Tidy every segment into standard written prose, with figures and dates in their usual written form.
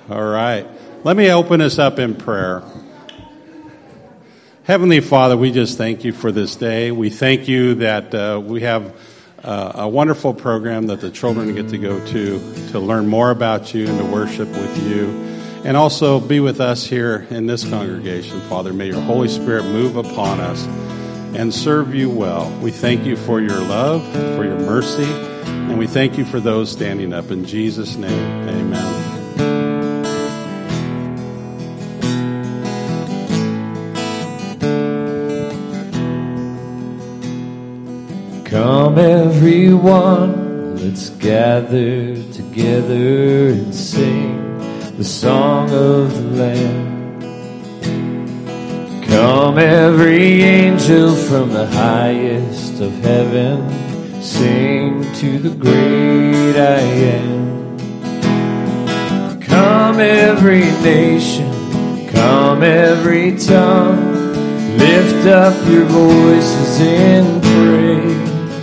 All right. Let me open us up in prayer. Heavenly Father, we just thank you for this day. We thank you that we have a wonderful program that the children get to go to learn more about you and to worship with you. And also be with us here in this congregation, Father. May your Holy Spirit move upon us and serve you well. We thank you for your love, for your mercy, and we thank you for those standing up. In Jesus' name, amen. Come everyone, let's gather together and sing the song of the Lamb. Come every angel from the highest of heaven, sing to the great I am. Come every nation, come every tongue, lift up your voices in praise.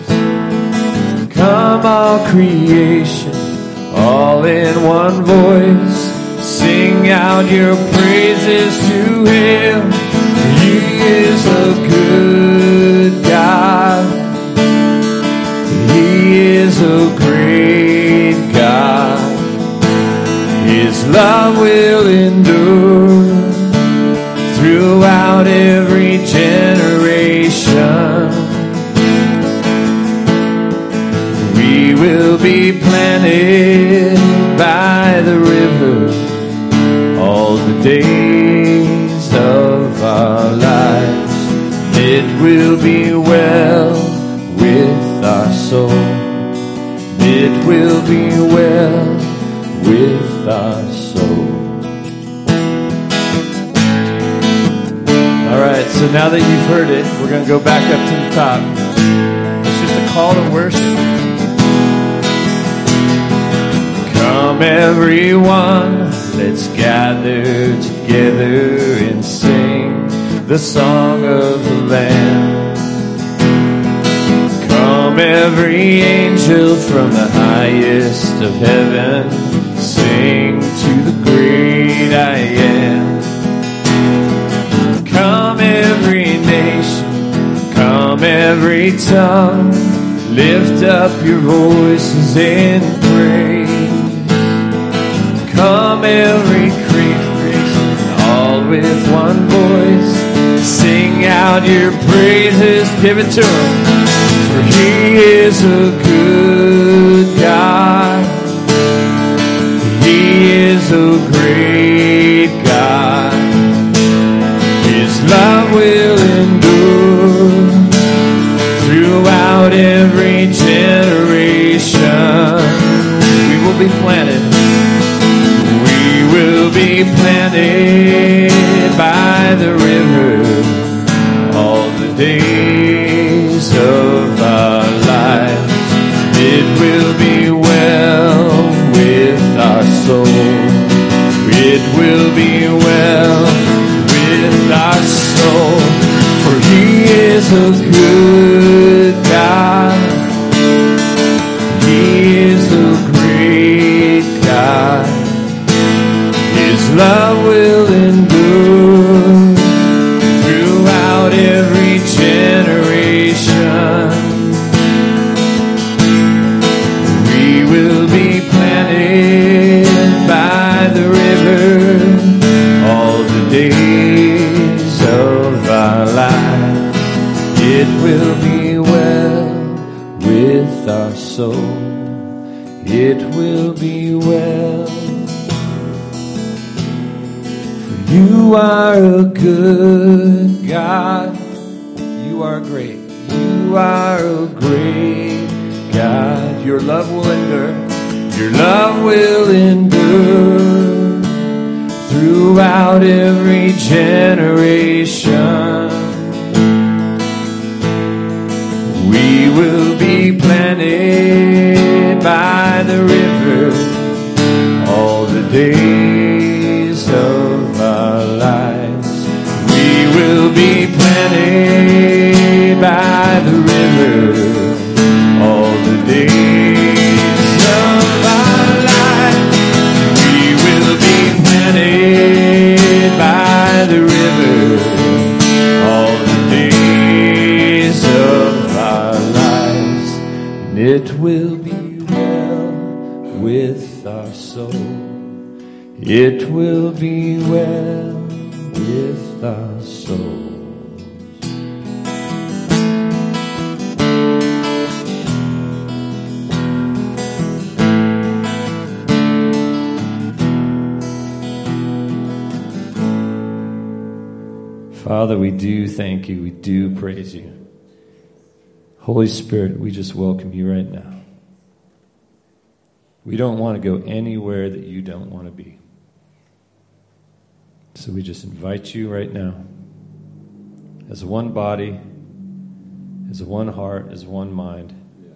Come all creation, all in one voice, sing out your praises to Him. He is a good God. He is a great God. His love will endure throughout every generation. We will be planted by the river all the days of our lives. It will be well with our soul. It will be well with our soul. All right, so now that you've heard it, we're going to go back up to the top. It's just a call to worship. Come everyone, let's gather together and sing the song of the Lamb. Come every angel from the highest of heaven, sing to the great I am. Come every nation, come every tongue, lift up your voices in praise. Come every creation, all with one voice, sing out your praises, give it to Him. For He is a good God. He is a great God. His love will endure throughout every generation. We will be planted. We will be planted by the river all the days of our lives. It will be well with our soul. It will be well with our soul. For He is a good God. He is a great God. His love will endure throughout every generation. We will be planted by the river all the days of our lives. It will be well with our soul. It will be well. You are a good God. You are great. You are a great God. Your love will endure. Your love will endure throughout every generation. We will be planted by the river all the days of our lives. We will be planted by the river all the days of our lives. We will be it will be well with our souls. Father, we do thank you. We do praise you. Holy Spirit, we just welcome you right now. We don't want to go anywhere that you don't want to be. So we just invite you right now as one body, as one heart, as one mind.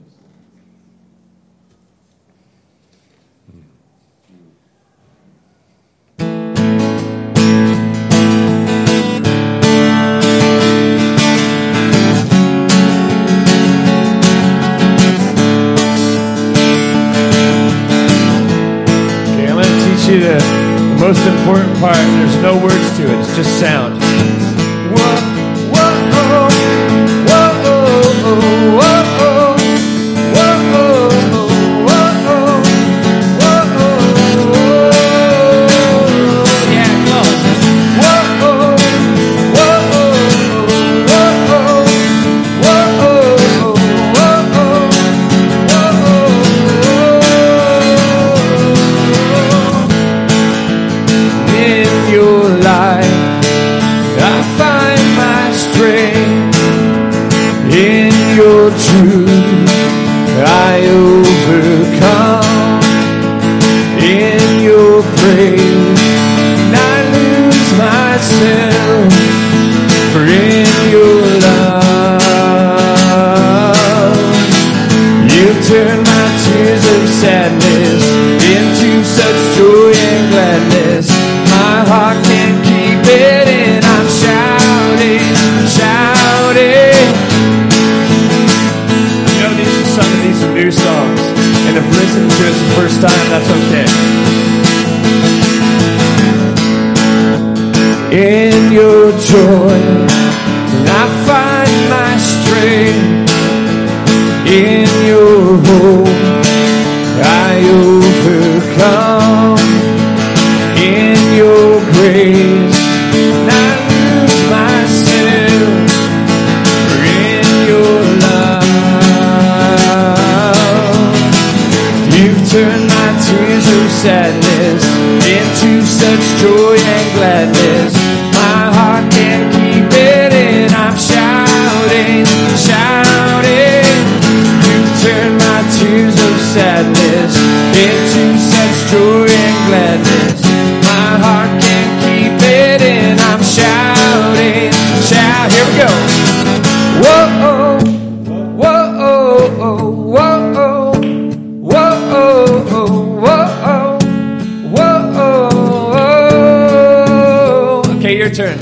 The most important part, there's no words to it, it's just sound. Whoa, whoa, whoa, whoa, whoa, whoa, whoa, whoa, yeah, come on. Whoa, whoa, whoa, truth, I overcome in your praise, and I lose myself, for in your love, you turn my tears of sadness into such joy and gladness. My heart can't keep it in, I'm shouting, shouting. Some of these are new songs, and if listening to it the first time, that's okay. In your joy, I find my strength. In your hope, I overcome. In your grace, I lose myself. For in your love, turn my tears of sadness into such joy and gladness. My heart can't keep it in, I'm shouting, shouting. You turn my tears of sadness into such joy and gladness. My heart can't keep it in, I'm shouting, shout. Here we go. Whoa, whoa, whoa, whoa. Okay, your turn.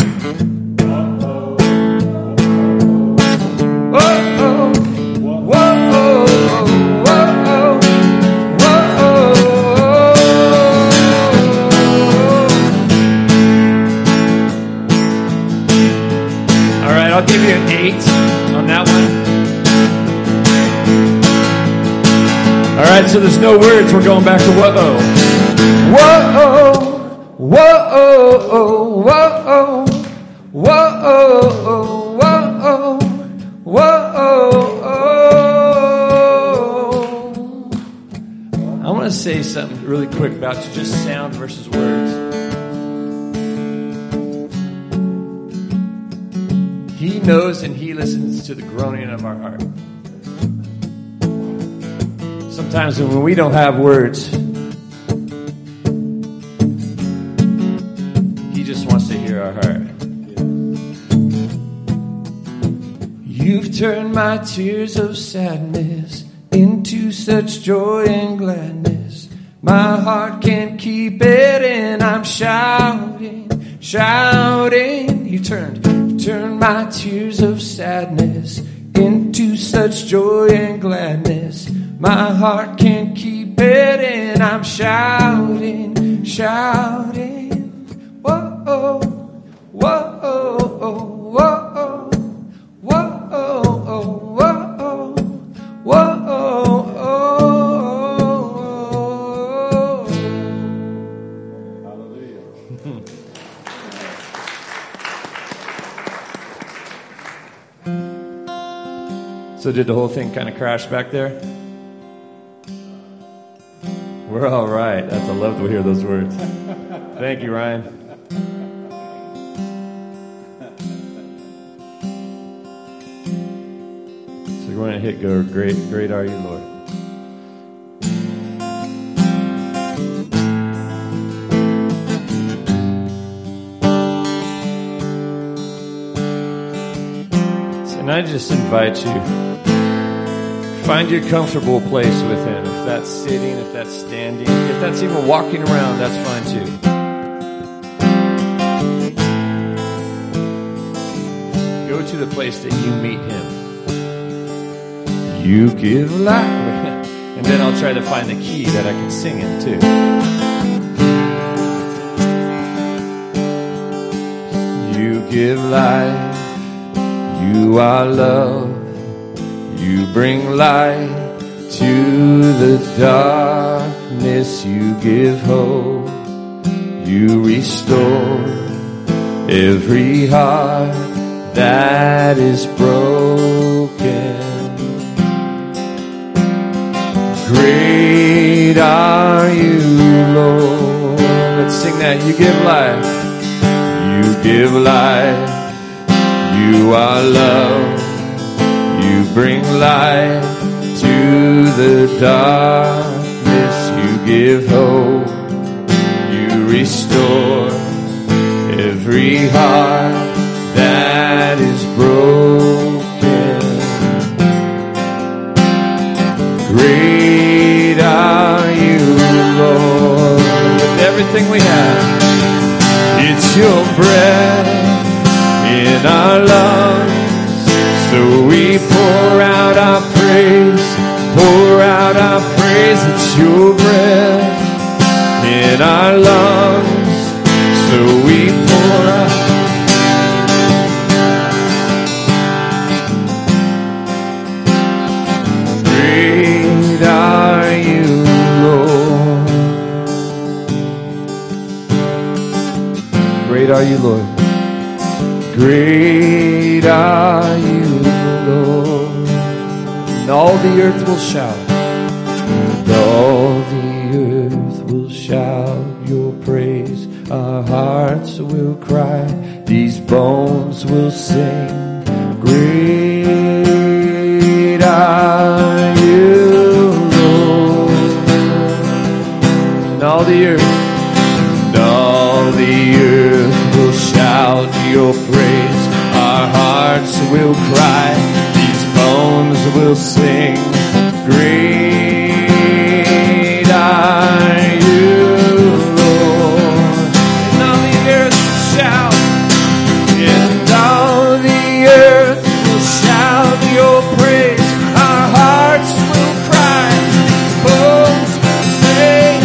All right, I'll give you an 8 on that one. All right, so there's no words. We're going back to whoa-oh. Whoa-oh, whoa-oh, whoa-oh, whoa-oh, whoa-oh, whoa-oh. I want to say something really quick about just sound versus words. He knows and he listens to the groaning of our heart. Sometimes when we don't have words, he just wants to hear our heart. You've turned my tears of sadness into such joy and gladness. My heart can't keep it in, I'm shouting, shouting. You turned my tears of sadness into such joy and gladness. My heart can't keep it in, I'm shouting, shouting. Whoa, whoa, whoa, whoa, whoa, whoa. So did the whole thing kind of crash back there? We're all right. I love to hear those words. Thank you, Ryan. So we're going to hit go. Great, great are you, Lord. And I just invite you, find your comfortable place with Him. If that's sitting, if that's standing, if that's even walking around, that's fine too. Go to the place that you meet Him. You give life. And then I'll try to find the key that I can sing in too. You give life. You are love, you bring light to the darkness, you give hope, you restore every heart that is broken. Great are you, Lord. Let's sing that. You give life, you give life. You are love, you bring light to the darkness, you give hope, you restore every heart that is broken. Great are you, Lord, with everything we have. It's your breath in our lungs, so we pour out our praise, pour out our praise. It's your breath in our lungs, so we pour out. Great are you, Lord. Great are you, Lord. Great are you, Lord. And all the earth will shout. And all the earth will shout your praise. Our hearts will cry. These bones will sing. Great are you, Lord. And all the earth. And all the earth will shout your praise. Our hearts will cry. These bones will sing. Great are you, Lord. And all the earth will shout. And all the earth will shout your praise. Our hearts will cry. These bones will sing.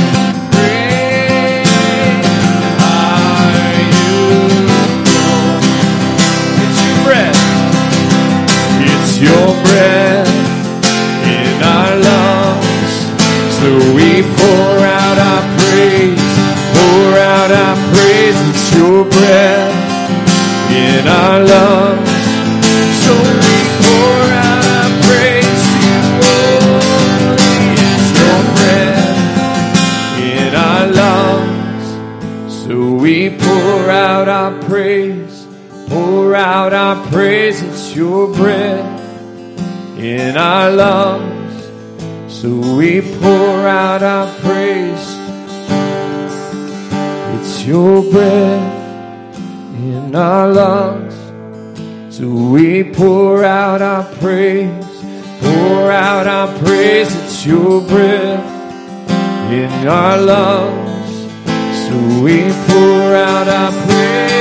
Your breath in our lungs, so we pour out our praise, pour out our praise. It's your breath in our lungs, so we pour out our praise to you, holy. It's your breath in our lungs, so we pour out our praise, pour out our praise. It's your breath in our lungs, so we pour out our praise. It's your breath in our lungs, so we pour out our praise, pour out our praise. It's your breath in our lungs, so we pour out our praise.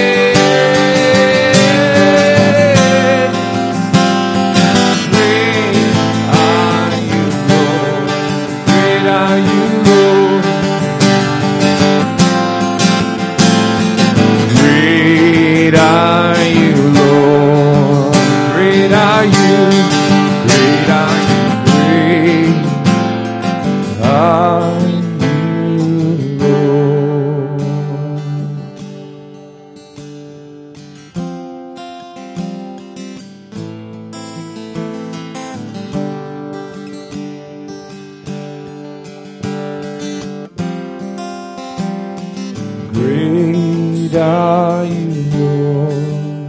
Great are you, Lord. Great are you. Great are you. Great are you, Lord. Great are you, Lord.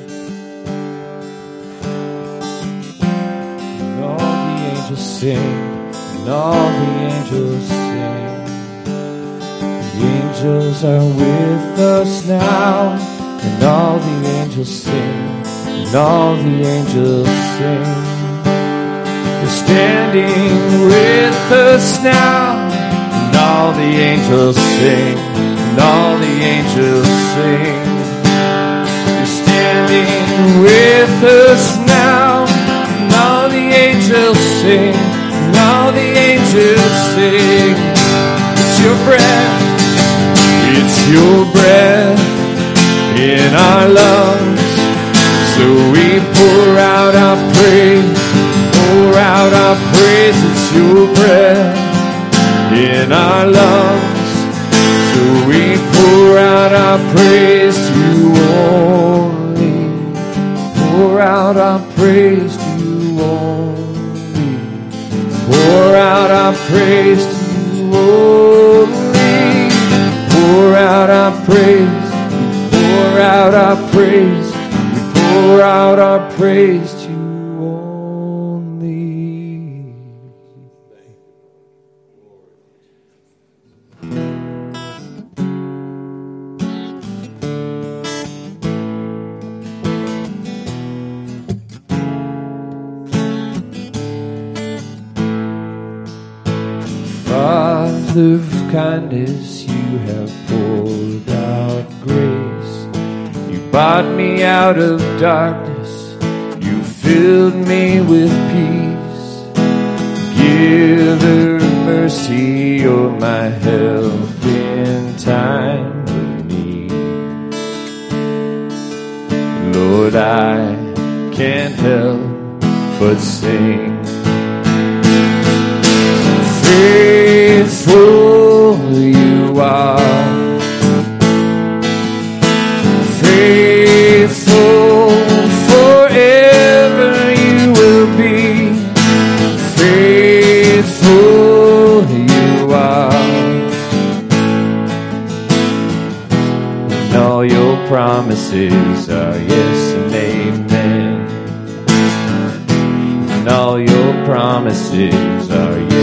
And all the angels sing, and all the angels sing. The angels are with us now, and all the angels sing, and all the angels sing. You're standing with us now, and all the angels sing, and all the angels sing. You're standing with us now, and all the angels sing, and all the angels sing. It's your breath, it's your breath in our lungs. So we pour out our praise, pour out our praise. It's your breath in our lungs. So we pour out our praise to you only. Pour out our praise to you only. Pour out our praise to you only. Pour out our praise. Pour out our praise. We pour out our praise to you only. Father of kindness, you have poured out grace. You bought me out of darkness. You filled me with peace. Giver of mercy, you're my help in time of need. Lord, I can't help but sing. Faithful you are, faithful forever you will be. Faithful you are, and all your promises are yes and amen. And all your promises are yes.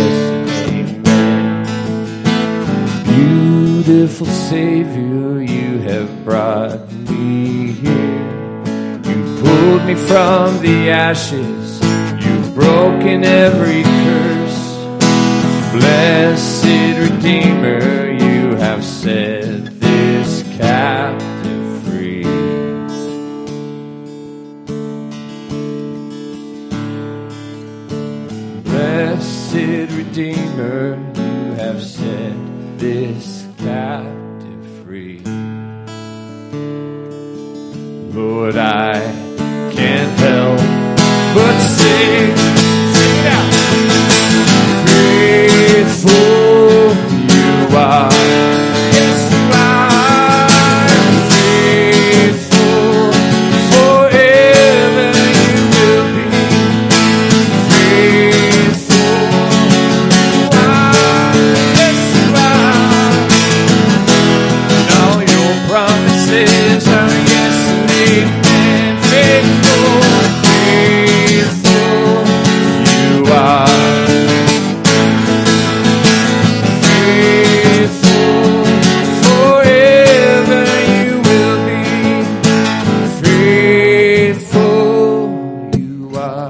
Beautiful Savior, you have brought me here. You pulled me from the ashes. You've broken every curse. Blessed Redeemer, you have set this captive free. Blessed Redeemer, you have set this captive free. Lord, I can't help but sing. Sing it out. Faithful you are. Yes, you are. Faithful forever you will be. Faithful you are. Yes, you are. And all your promises are yes and amen. Faithful, faithful you are. Faithful forever you will be. Faithful you are.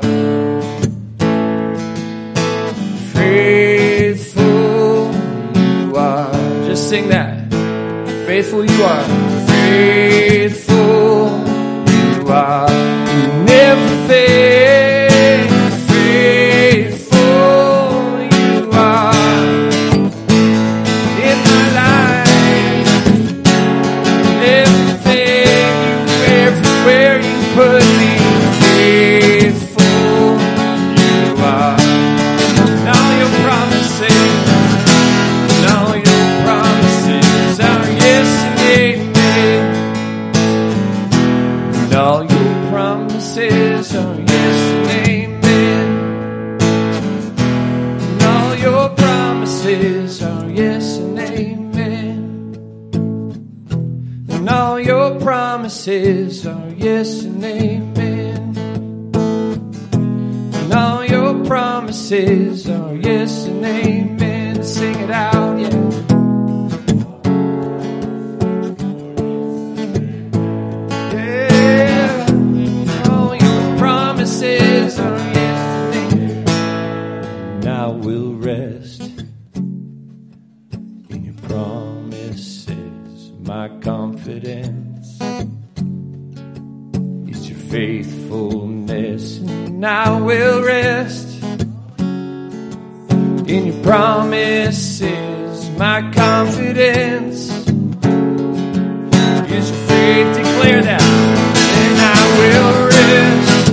Faithful you are. Just sing that. Faithful you are. Faithful you are. You never fail. Faithful you are. In my life, everything you, everywhere you put me. Faithful you are. And all your promises, and all your promises are yes and amen. And all your promises your promises are yes and amen. And all your promises are yes and amen. Sing it out, yeah. Yeah, all your promises are yes and amen. And I will rest in your promises. My confidence is your faithfulness, and I will rest in your promises. My confidence is your faith. Declare that. And I will rest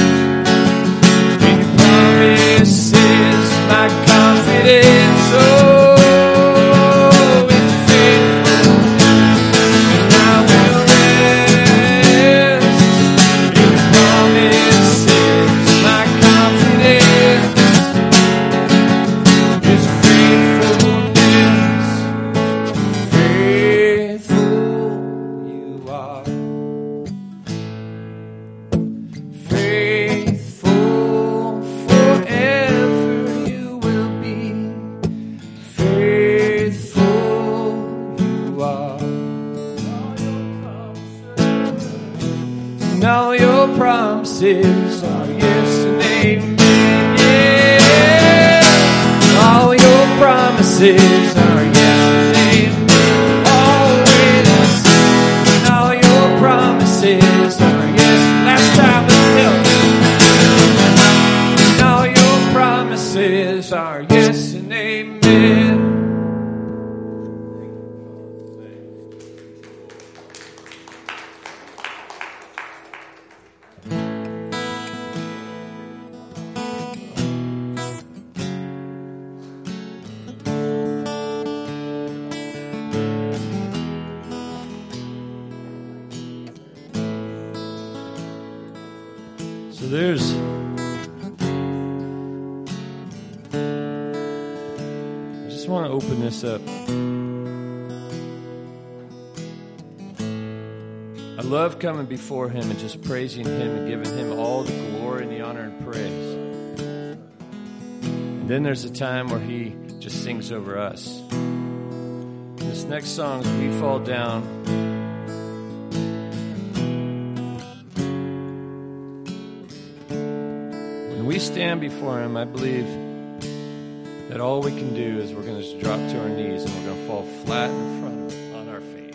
in your promises. My confidence, oh, is your faithfulness. And I will rest in your promises. My confidence is faithfulness. Faithful you are. Faithful forever you will be. Faithful you are. And all your promises are yes and amen. Yeah. All your promises are yes and amen. Always. And all your promises are yes. Last time, let's tell. And all your promises are yes and amen. So there's I just want to open this up. I love coming before him and just praising him and giving him all the glory and the honor and praise. And then there's a time where he just sings over us. This next song is We Fall Down. When we stand before him, I believe that all we can do is we're going to just drop to our knees and we're going to fall flat in front of him on our face.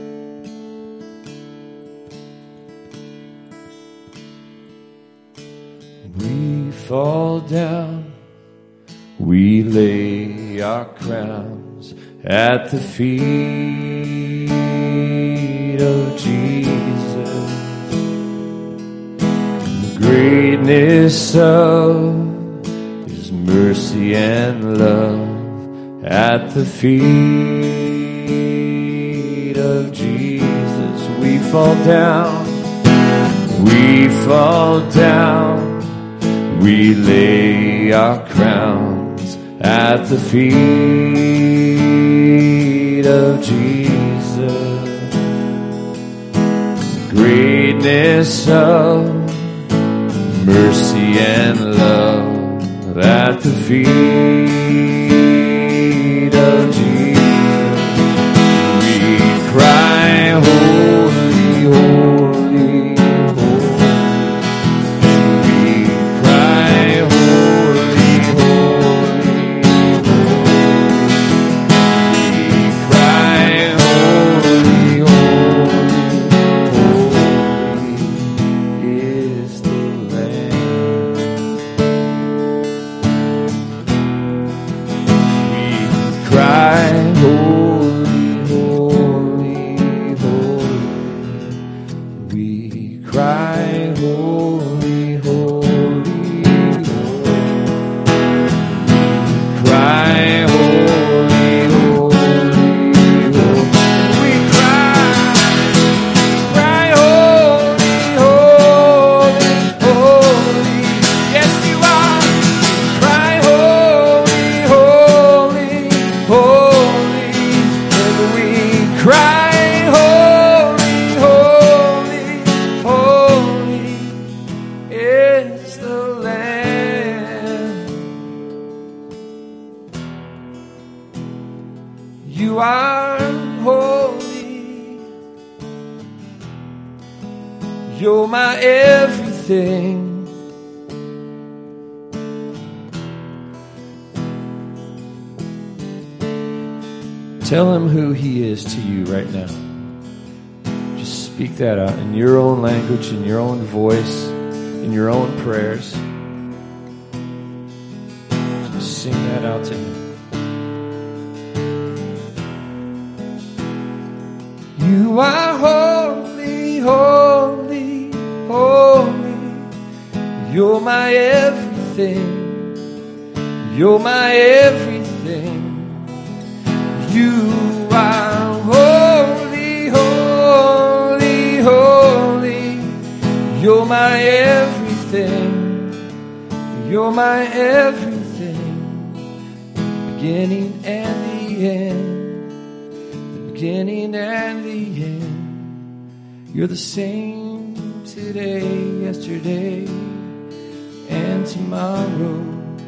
We fall down, we lay our crowns at the feet of Jesus. The greatness of his mercy and love at the feet of Jesus. We fall down, we fall down. We lay our crowns at the feet of Jesus. Greatness of mercy and love at the feet of Jesus. We cry, holy, holy, holy. You're my everything. Tell him who he is to you right now. Just speak that out in your own language, in your own voice, in your own prayers. Just sing that out to him. You are holy, holy, holy. You're my everything. You're my everything. You are holy, holy, holy. You're my everything. You're my everything. The beginning and the end. The beginning and the end. You're the same today, yesterday, and tomorrow.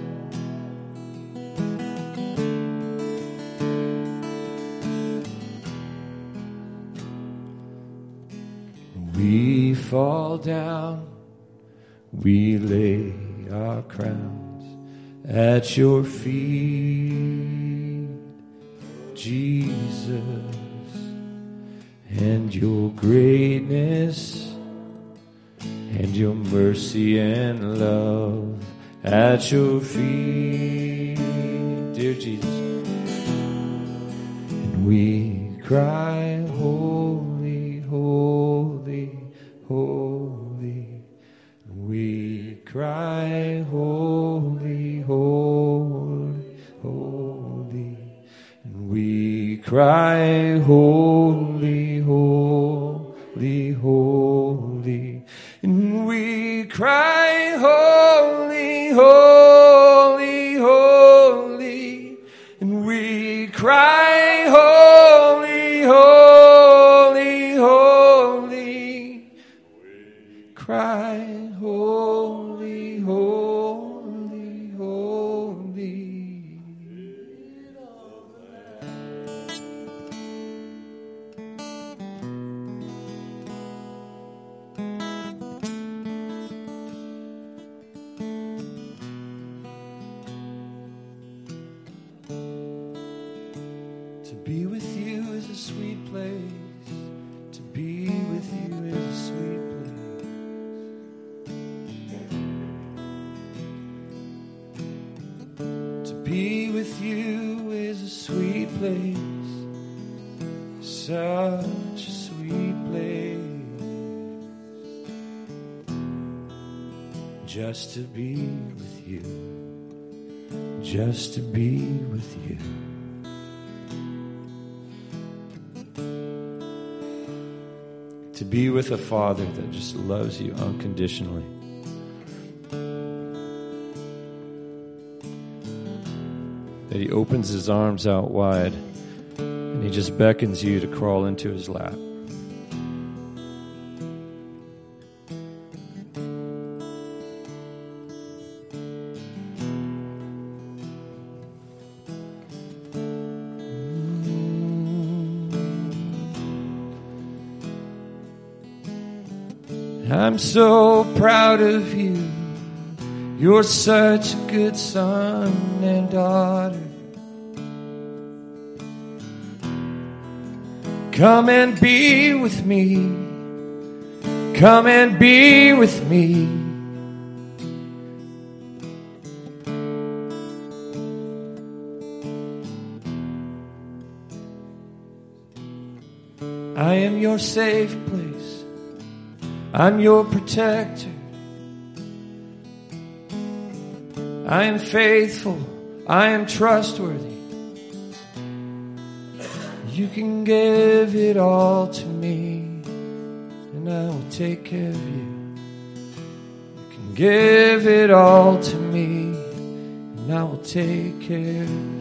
We fall down, we lay our crowns at your feet, Jesus, and your greatness and your mercy and love at your feet, dear Jesus. And we cry, holy, holy, holy. We cry, holy, holy, holy. And we cry, holy, holy, holy. And we cry, holy, holy, holy. And we cry, holy, holy, holy. Cry, holy, holy, holy. To be with you is a sweet place. To be with you is a sweet place. To be with you is a sweet place. Such a sweet place. Just to be with you. Just to be with you. To be with a Father that just loves you unconditionally. That he opens his arms out wide and he just beckons you to crawl into his lap. I'm so proud of you. You're such a good son and daughter. Come and be with me. Come and be with me. I am your safe place. I'm your protector. I am faithful. I am trustworthy. You can give it all to me, and I will take care of you. You can give it all to me, and I will take care of you.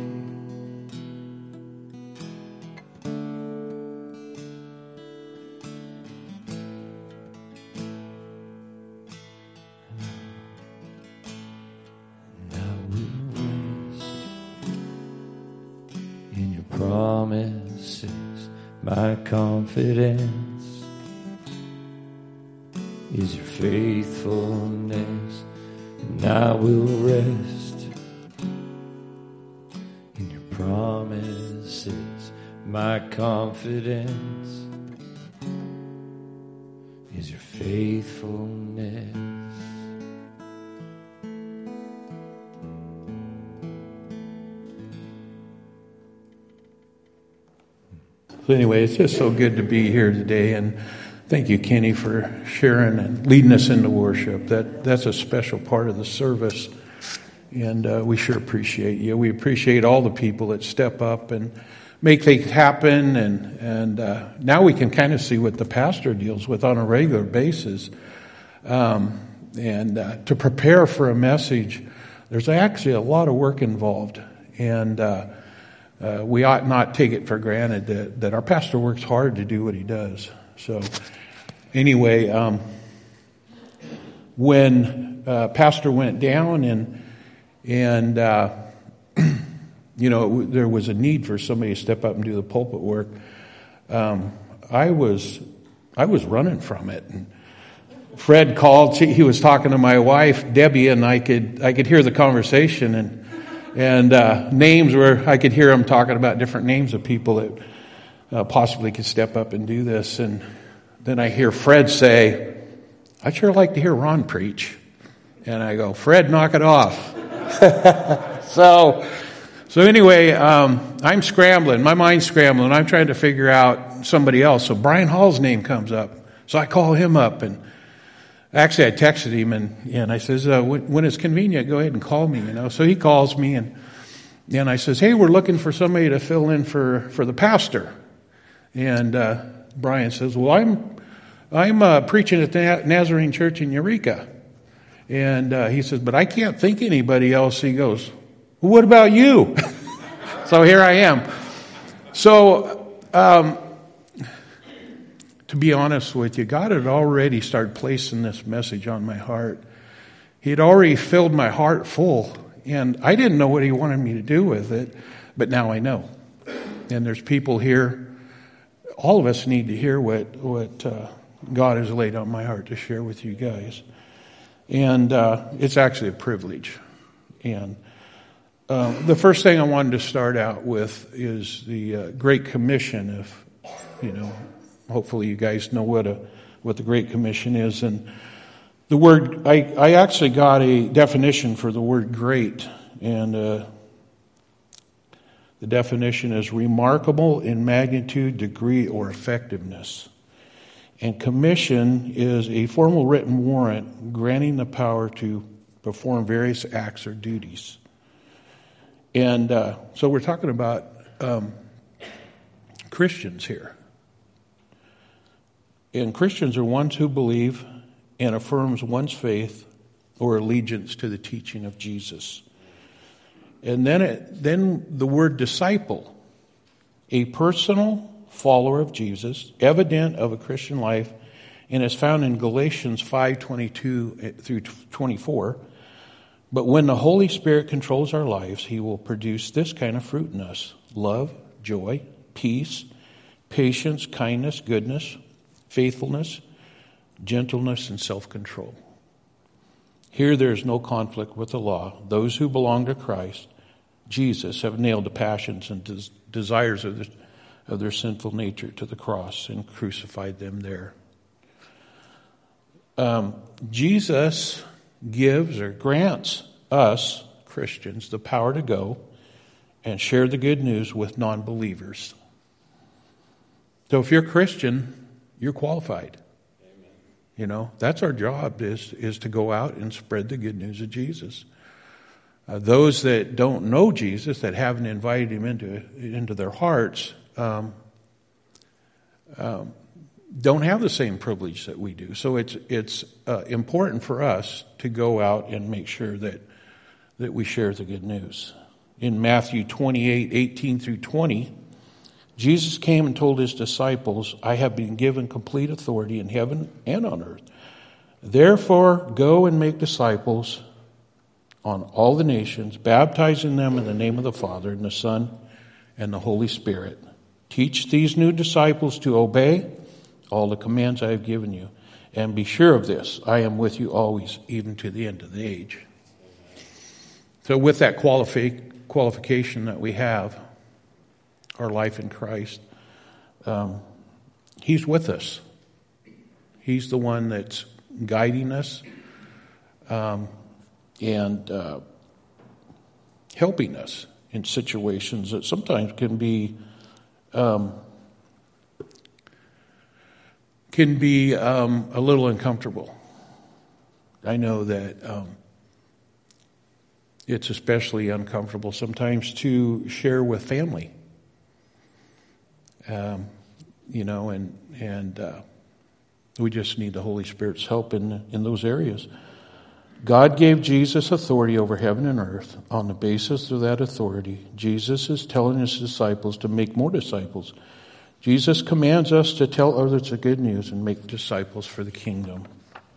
Promises, my confidence is your faithfulness, and I will rest in your promises. My confidence is your faithfulness. So anyway, it's just so good to be here today, and thank you, Kenny, for sharing and leading us into worship. That's a special part of the service, and we sure appreciate you. We appreciate all the people that step up and make things happen, and now we can kind of see what the pastor deals with on a regular basis. And to prepare for a message, there's actually a lot of work involved, and we ought not take it for granted that our pastor works hard to do what he does. So anyway, when pastor went down and you know, there was a need for somebody to step up and do the pulpit work, I was running from it. And Fred called. He was talking to my wife Debbie, and I could hear the conversation and names where I could hear him talking about different names of people that possibly could step up and do this. And then I hear Fred say, "I'd sure like to hear Ron preach." And I go, "Fred, knock it off." So anyway, I'm scrambling. My mind's scrambling. I'm trying to figure out somebody else. So Brian Hall's name comes up. So I call him up, and actually I texted him, and I says, when it's convenient, go ahead and call me, you know. So he calls me, and I says, "Hey, we're looking for somebody to fill in for the pastor." And Brian says, "Well, I'm preaching at the Nazarene Church in Eureka." And he says, "But I can't think of anybody else." He goes, "Well, what about you?" So here I am. So, to be honest with you, God had already started placing this message on my heart. He had already filled my heart full, and I didn't know what He wanted me to do with it, but now I know. And there's people here. All of us need to hear what God has laid on my heart to share with you guys. And it's actually a privilege. And the first thing I wanted to start out with is the Great Commission. If you know, hopefully you guys know what the Great Commission is. And the word, I actually got a definition for the word great, and the definition is remarkable in magnitude, degree, or effectiveness. And commission is a formal written warrant granting the power to perform various acts or duties. And so we're talking about Christians here. And Christians are ones who believe and affirms one's faith or allegiance to the teaching of Jesus. And then the word disciple, a personal follower of Jesus, evident of a Christian life, and is found in Galatians 5:22 through 24. But when the Holy Spirit controls our lives, He will produce this kind of fruit in us: love, joy, peace, patience, kindness, goodness, faithfulness, gentleness, and self-control. Here there is no conflict with the law. Those who belong to Christ Jesus have nailed the passions and desires of their sinful nature to the cross and crucified them there. Jesus gives or grants us, Christians, the power to go and share the good news with non-believers. So if you're a Christian, you're qualified. Amen. You know, that's our job, is to go out and spread the good news of Jesus. Those that don't know Jesus, that haven't invited Him into their hearts, don't have the same privilege that we do. So it's important for us to go out and make sure that we share the good news. In Matthew 28:18 through 20, Jesus came and told His disciples, "I have been given complete authority in heaven and on earth. Therefore, go and make disciples on all the nations, baptizing them in the name of the Father and the Son and the Holy Spirit. Teach these new disciples to obey all the commands I have given you. And be sure of this, I am with you always, even to the end of the age. So with that qualification that we have, our life in Christ, He's with us. He's the one that's guiding us and helping us in situations that sometimes can be a little uncomfortable. I know that it's especially uncomfortable sometimes to share with family. And we just need the Holy Spirit's help in those areas. God gave Jesus authority over heaven and earth. On the basis of that authority, Jesus is telling his disciples to make more disciples. Jesus commands us to tell others the good news and make disciples for the kingdom.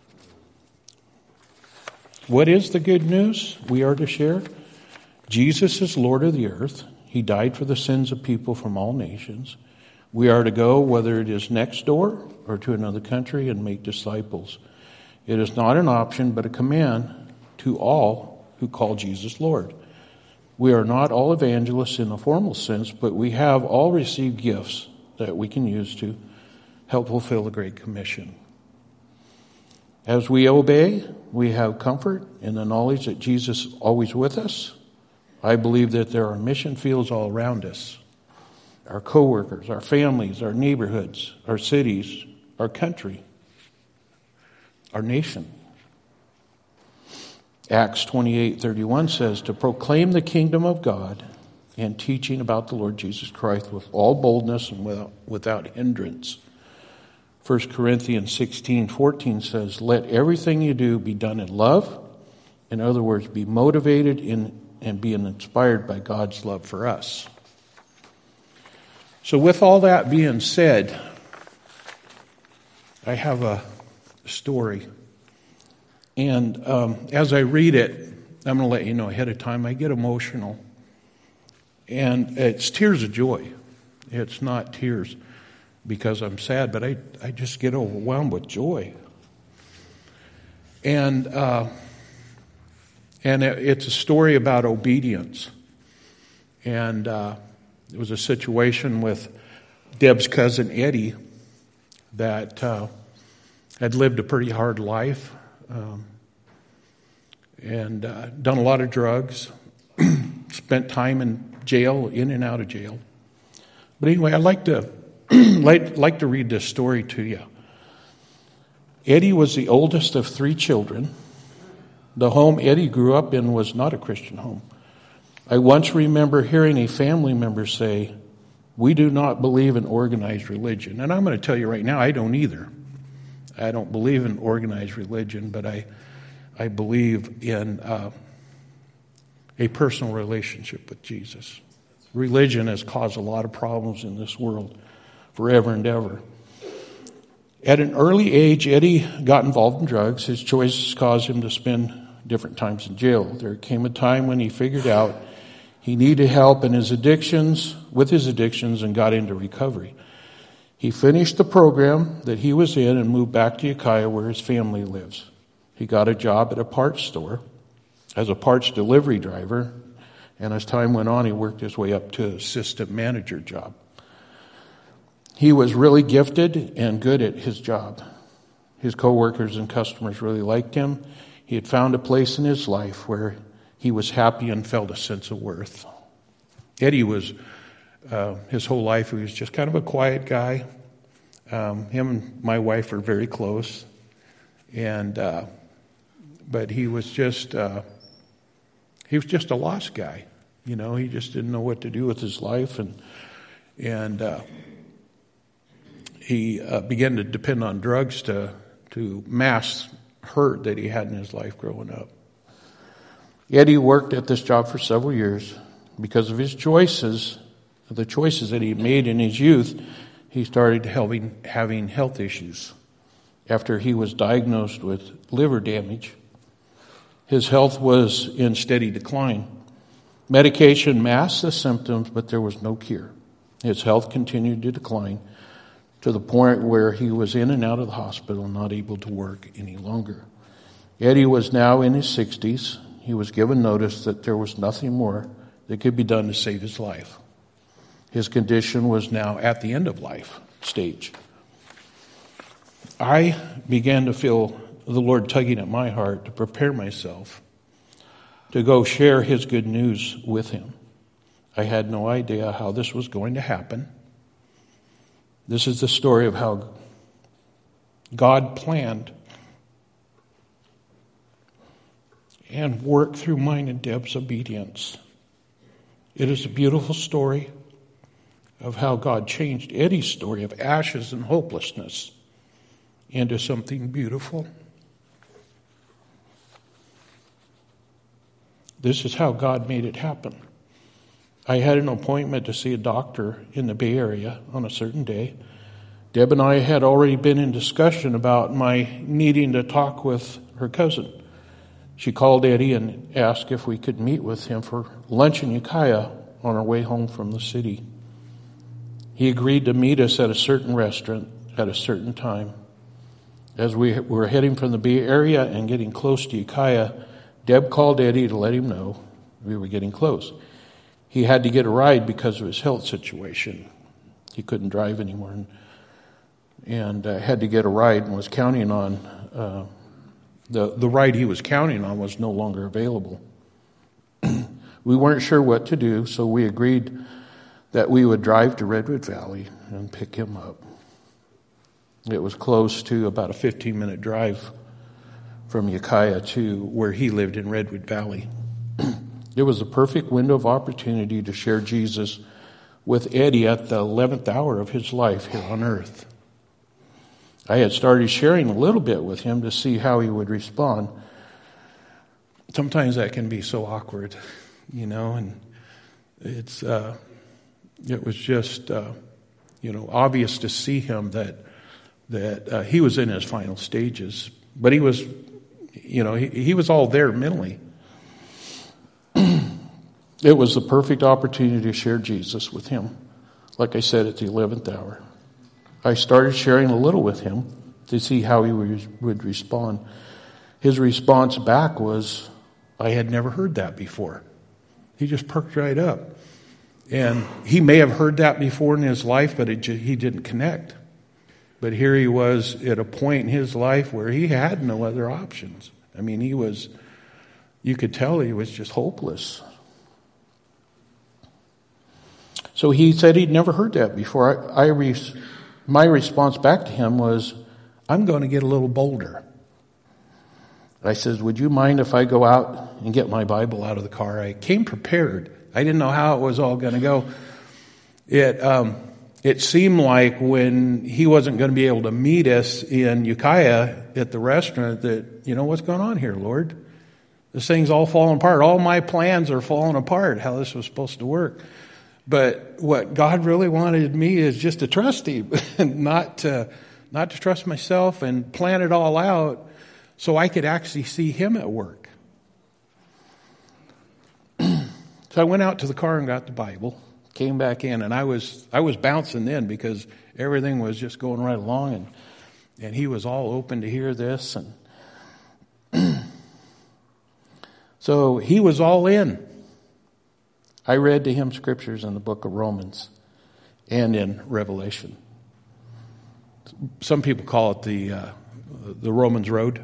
What is the good news we are to share? Jesus is Lord of the earth. He died for the sins of people from all nations. We are to go, whether it is next door or to another country, and make disciples. It is not an option, but a command to all who call Jesus Lord. We are not all evangelists in a formal sense, but we have all received gifts that we can use to help fulfill the Great Commission. As we obey, we have comfort in the knowledge that Jesus is always with us. I believe that there are mission fields all around us. Our co-workers, our families, our neighborhoods, our cities, our country, our nation. Acts 28:31 says, to proclaim the kingdom of God and teaching about the Lord Jesus Christ with all boldness and without hindrance. 1 Corinthians 16:14 says, let everything you do be done in love. In other words, be motivated in and being inspired by God's love for us. So with all that being said, I have a story. And as I read it, I'm going to let you know ahead of time, I get emotional. And it's tears of joy. It's not tears because I'm sad, but I just get overwhelmed with joy. And it's a story about obedience. And it was a situation with Deb's cousin Eddie that had lived a pretty hard life and done a lot of drugs, spent time in jail, in and out of jail. But anyway, I'd like to like to read this story to you. Eddie was the oldest of 3 children. The home Eddie grew up in was not a Christian home. I once remember hearing a family member say, we do not believe in organized religion. And I'm going to tell you right now, I don't either. I don't believe in organized religion, but I believe in a personal relationship with Jesus. Religion has caused a lot of problems in this world forever and ever. At an early age, Eddie got involved in drugs. His choices caused him to spend different times in jail. There came a time when he figured out he needed help with his addictions and got into recovery. He finished the program that he was in and moved back to Ukiah where his family lives. He got a job at a parts store as a parts delivery driver, and as time went on, he worked his way up to an assistant manager job. He was really gifted and good at his job. His coworkers and customers really liked him. He had found a place in his life where he was happy and felt a sense of worth. Eddie was, his whole life, he was just kind of a quiet guy. Him and my wife are very close. But he was just a lost guy. You know, he just didn't know what to do with his life. And he began to depend on drugs to mask hurt that he had in his life growing up. Eddie worked at this job for several years. Because of his choices, the choices that he made in his youth, he started having health issues. After he was diagnosed with liver damage, his health was in steady decline. Medication masked the symptoms, but there was no cure. His health continued to decline. to the point where he was in and out of the hospital, not able to work any longer. Eddie was now in his 60s. He was given notice that there was nothing more that could be done to save his life. His condition was now at the end of life stage. I began to feel the Lord tugging at my heart to prepare myself to go share his good news with him. I had no idea how this was going to happen. This is the story of how God planned and worked through mine and Deb's obedience. It is a beautiful story of how God changed Eddie's story of ashes and hopelessness into something beautiful. This is how God made it happen. I had an appointment to see a doctor in the Bay Area on a certain day. Deb and I had already been in discussion about my needing to talk with her cousin. She called Eddie and asked if we could meet with him for lunch in Ukiah on our way home from the city. He agreed to meet us at a certain restaurant at a certain time. As we were heading from the Bay Area and getting close to Ukiah, Deb called Eddie to let him know we were getting close. He had to get a ride because of his health situation. He couldn't drive anymore and had to get a ride and was counting on the ride he was counting on was no longer available. We weren't sure what to do, so we agreed that we would drive to Redwood Valley and pick him up. It was close to about a 15-minute drive from Ukiah to where he lived in Redwood Valley. It was a perfect window of opportunity to share Jesus with Eddie at the 11th hour of his life here on earth. I had started sharing a little bit with him to see how he would respond. Sometimes that can be so awkward, and it was just, obvious to see him that he was in his final stages, but he was, he was all there mentally. It was the perfect opportunity to share Jesus with him, like I said, at the 11th hour. I started sharing a little with him to see how he would respond. His response back was, I had never heard that before. He just perked right up. And he may have heard that before in his life, but he didn't connect. But here he was at a point in his life where he had no other options. I mean, you could tell he was just hopeless. So he said he'd never heard that before. My response back to him was, I'm going to get a little bolder. I said, would you mind if I go out and get my Bible out of the car? I came prepared. I didn't know how it was all going to go. It seemed like when he wasn't going to be able to meet us in Ukiah at the restaurant that, what's going on here, Lord? This thing's all falling apart. All my plans are falling apart, how this was supposed to work. But what God really wanted me is just to trust him, not to trust myself and plan it all out so I could actually see him at work. So I went out to the car and got the Bible, came back in, and I was bouncing then because everything was just going right along, and he was all open to hear this, and so he was all in. I read to him scriptures in the book of Romans and in Revelation. Some people call it the Romans Road.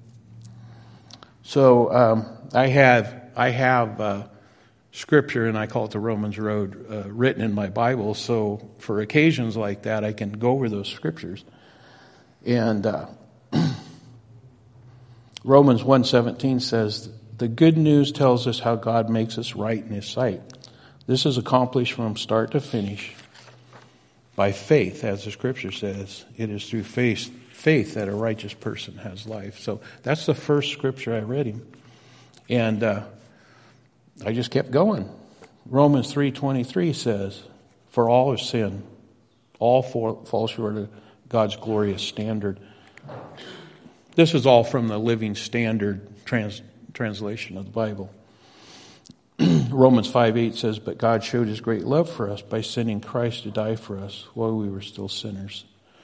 So I have scripture, and I call it the Romans Road, written in my Bible. So for occasions like that, I can go over those scriptures. And Romans 1:17 says, the good news tells us how God makes us right in his sight. This is accomplished from start to finish by faith, as the scripture says. It is through faith that a righteous person has life. So that's the first scripture I read him. And I just kept going. Romans 3:23 says, for all have sinned, all fall short of God's glorious standard. This is all from the Living Standard translation of the Bible. Romans 5:8 says, but God showed his great love for us by sending Christ to die for us while we were still sinners.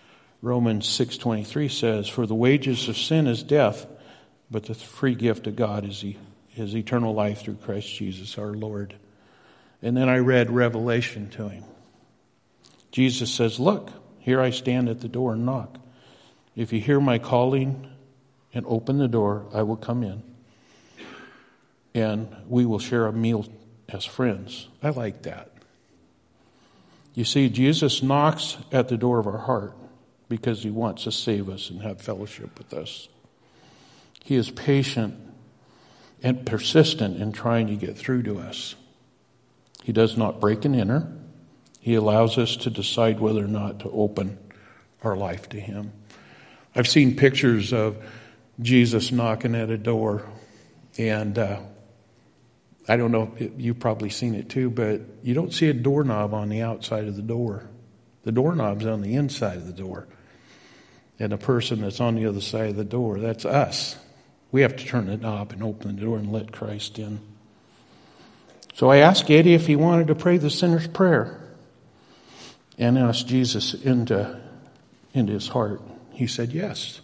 Romans 6:23 says, "For the wages of sin is death, but the free gift of God is eternal life through Christ Jesus our Lord." And then I read Revelation to him. Jesus says, "Look, here I stand at the door and knock. If you hear my calling and open the door, I will come in. And we will share a meal as friends." I like that. You see, Jesus knocks at the door of our heart because he wants to save us and have fellowship with us. He is patient and persistent in trying to get through to us. He does not break and enter. He allows us to decide whether or not to open our life to him. I've seen pictures of Jesus knocking at a door, and I don't know if you've probably seen it too, but you don't see a doorknob on the outside of the door. The doorknob's on the inside of the door. And the person that's on the other side of the door, that's us. We have to turn the knob and open the door and let Christ in. So I asked Eddie if he wanted to pray the sinner's prayer and ask Jesus into his heart. He said yes.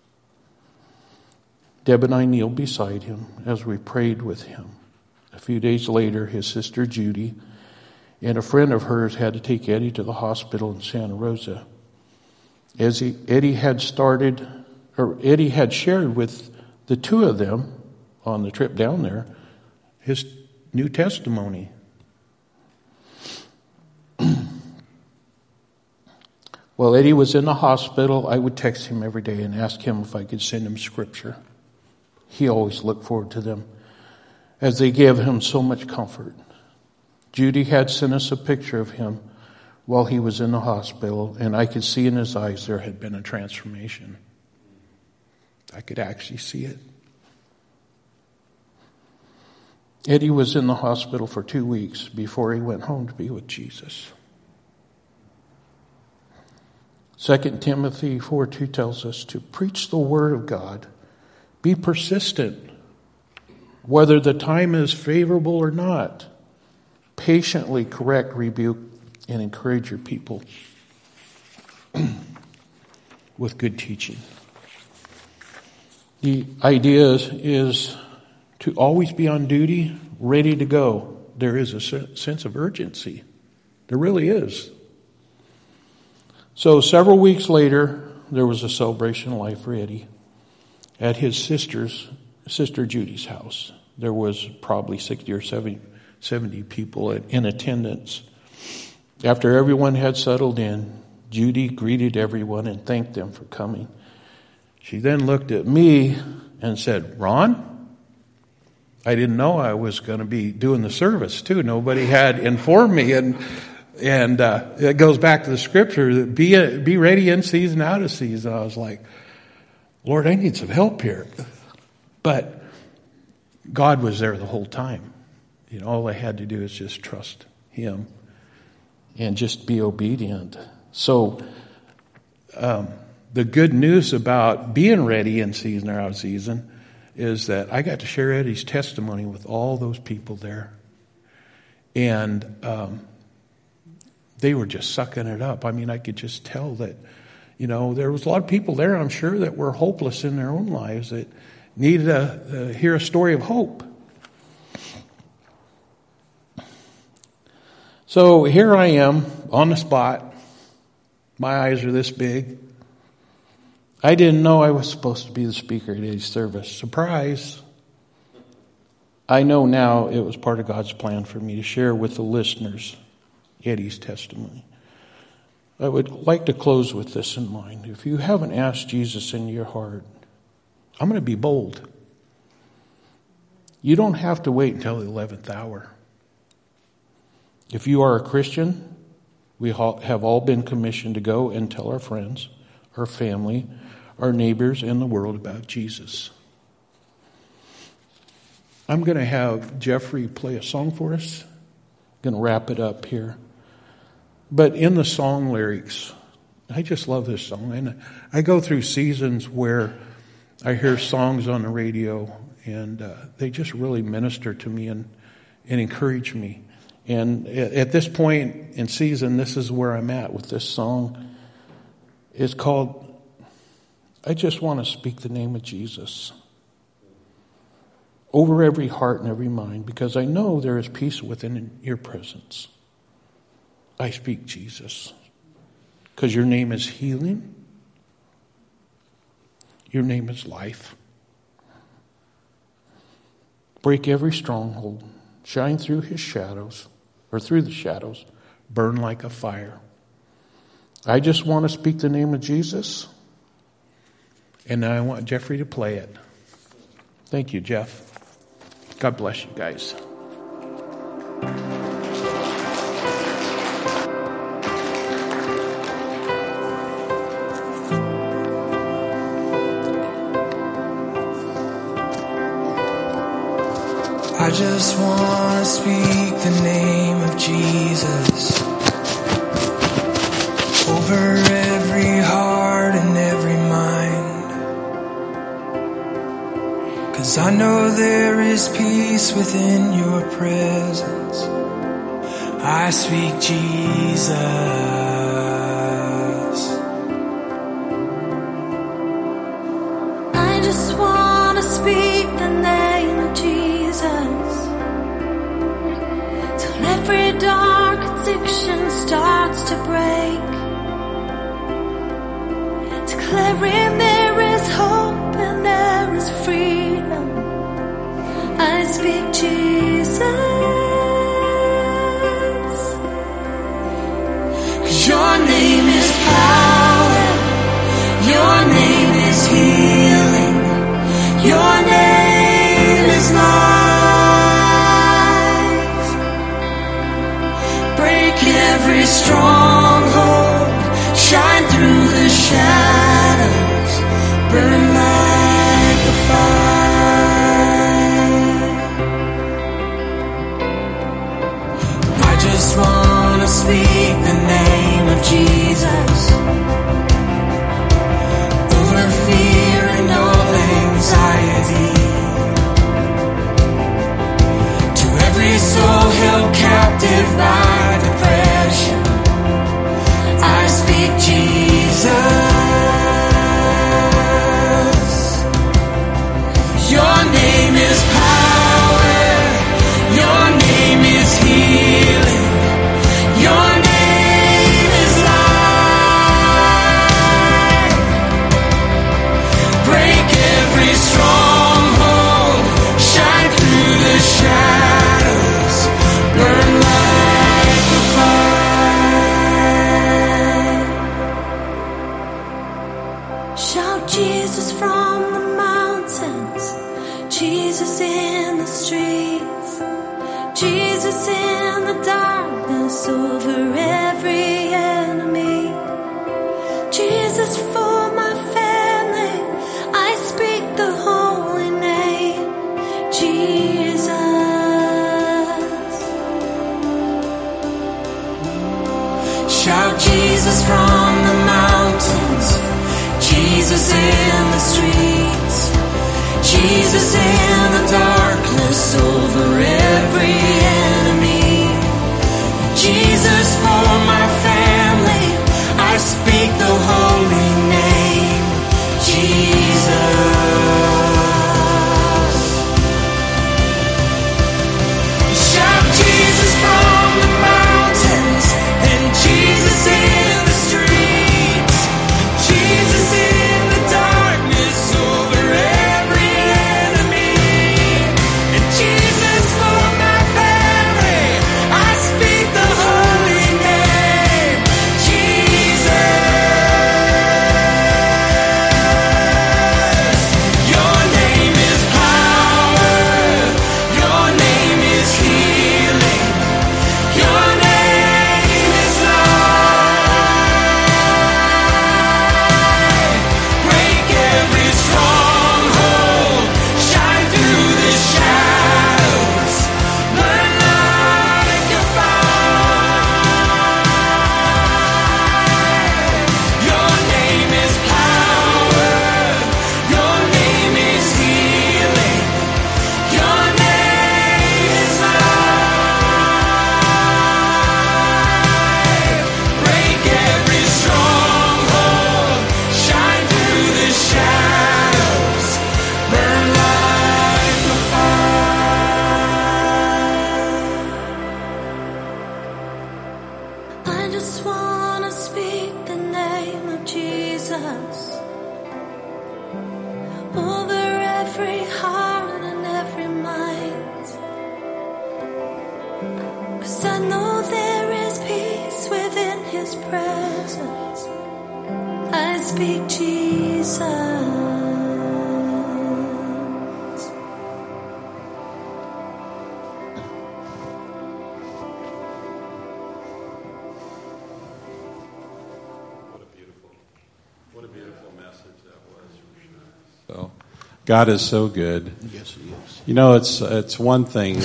Deb and I kneeled beside him as we prayed with him. A few days later, his sister Judy and a friend of hers had to take Eddie to the hospital in Santa Rosa. Eddie had shared with the two of them on the trip down there his new testimony. While Eddie was in the hospital, I would text him every day and ask him if I could send him scripture. He always looked forward to them, as they gave him so much comfort. Judy had sent us a picture of him while he was in the hospital, and I could see in his eyes there had been a transformation. I could actually see it. Eddie was in the hospital for 2 weeks before he went home to be with Jesus. 2 Timothy 4:2 tells us to preach the word of God. Be persistent, whether the time is favorable or not. Patiently correct, rebuke, and encourage your people with good teaching. The idea is to always be on duty, ready to go. There is a sense of urgency. There really is. So several weeks later, there was a celebration of life for Eddie at his sister Judy's house. There was probably 60 or 70 people in attendance. After everyone had settled in, Judy greeted everyone and thanked them for coming. She then looked at me and said, "Ron, I didn't know I was going to be doing the service too. Nobody had informed me." And it goes back to the scripture that be ready in season, out of season. I was like, Lord, I need some help here. But God was there the whole time. You know, all I had to do is just trust him and just be obedient. So the good news about being ready in season or out of season is that I got to share Eddie's testimony with all those people there. And they were just sucking it up. I mean, I could just tell that, you know, there was a lot of people there, I'm sure, that were hopeless in their own lives that needed to hear a story of hope. So here I am on the spot. My eyes are this big. I didn't know I was supposed to be the speaker at Eddie's service. Surprise. I know now it was part of God's plan for me to share with the listeners Eddie's testimony. I would like to close with this in mind. If you haven't asked Jesus into your heart, I'm going to be bold. You don't have to wait until the 11th hour. If you are a Christian, we have all been commissioned to go and tell our friends, our family, our neighbors, and the world about Jesus. I'm going to have Jeffrey play a song for us. I'm going to wrap it up here. But in the song lyrics, I just love this song. And I go through seasons where I hear songs on the radio and they just really minister to me and encourage me. And at this point in season, this is where I'm at with this song. is called, I just want to speak the name of Jesus over every heart and every mind, because I know there is peace within your presence. I speak Jesus, because your name is healing. Your name is life. Break every stronghold. Shine through his shadows, or through the shadows. Burn like a fire. I just want to speak the name of Jesus. And now I want Jeffrey to play it. Thank you, Jeff. God bless you guys. I just want to speak the name of Jesus over every heart and every mind. 'Cause I know there is peace within your presence. I speak Jesus. I just want to speak the name of Jesus. Till every dark addiction starts to break. Declaring there is hope and there is freedom. I speak Jesus. 'Cause your name is power. Your name is healing. Your name is life. Break every stronghold. Shine through the shadows. Burn like a fire. I just want to speak the name of Jesus over fear and all anxiety. To every soul held captive by depression, I speak Jesus. Your name is power. Your name is healing. Your name is life. Break every stronghold. Shine through the shadows. Burn like a fire. Shout Jesus from the mountains. Jesus in the streets. Jesus in the darkness over every enemy. Jesus for my family. I speak the holy name. Jesus. Shout Jesus from the mountains. Jesus in the streets. Jesus in the darkness over every enemy. Jesus for my family. I speak the holy name. Jesus. Shout Jesus from the mountains and Jesus in the streets. Jesus in the darkness over every enemy. And Jesus for my family. every heart and every mind. 'Cause I know there is peace within His presence. I speak Jesus. God is so good. Yes, He is. You know, it's one thing,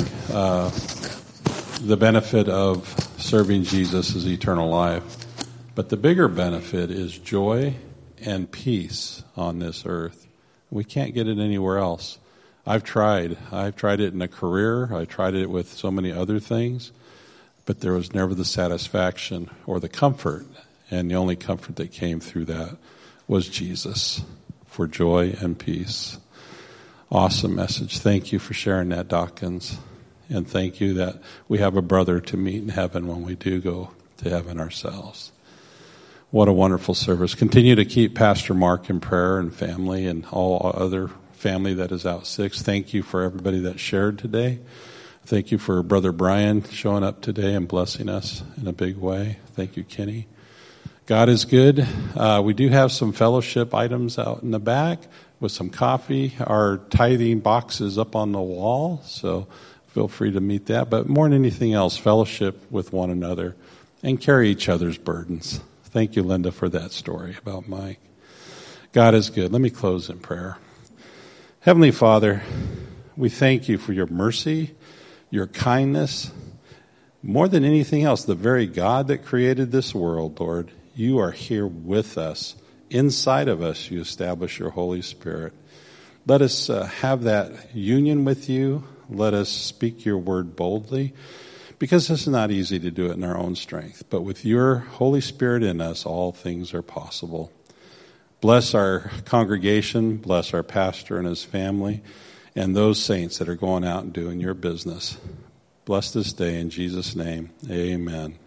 the benefit of serving Jesus is eternal life. But the bigger benefit is joy and peace on this earth. We can't get it anywhere else. I've tried it in a career. I tried it with so many other things. But there was never the satisfaction or the comfort. And the only comfort that came through that was Jesus for joy and peace. Awesome message. Thank you for sharing that, Dawkins. And thank you that we have a brother to meet in heaven when we do go to heaven ourselves. What a wonderful service. Continue to keep Pastor Mark in prayer and family and all other family that is out sick. Thank you for everybody that shared today. Thank you for Brother Brian showing up today and blessing us in a big way. Thank you, Kenny. God is good. We do have some fellowship items out in the back with some coffee. Our tithing box is up on the wall, so feel free to meet that. But more than anything else, fellowship with one another and carry each other's burdens. Thank you, Linda, for that story about Mike. God is good. Let me close in prayer. Heavenly Father, we thank you for your mercy, your kindness. More than anything else, the very God that created this world, Lord, you are here with us. Inside of us, you establish your Holy Spirit. Let us have that union with you. Let us speak your word boldly, because it's not easy to do it in our own strength. But with your Holy Spirit in us, all things are possible. Bless our congregation, bless our pastor and his family, and those saints that are going out and doing your business. Bless this day in Jesus' name. Amen.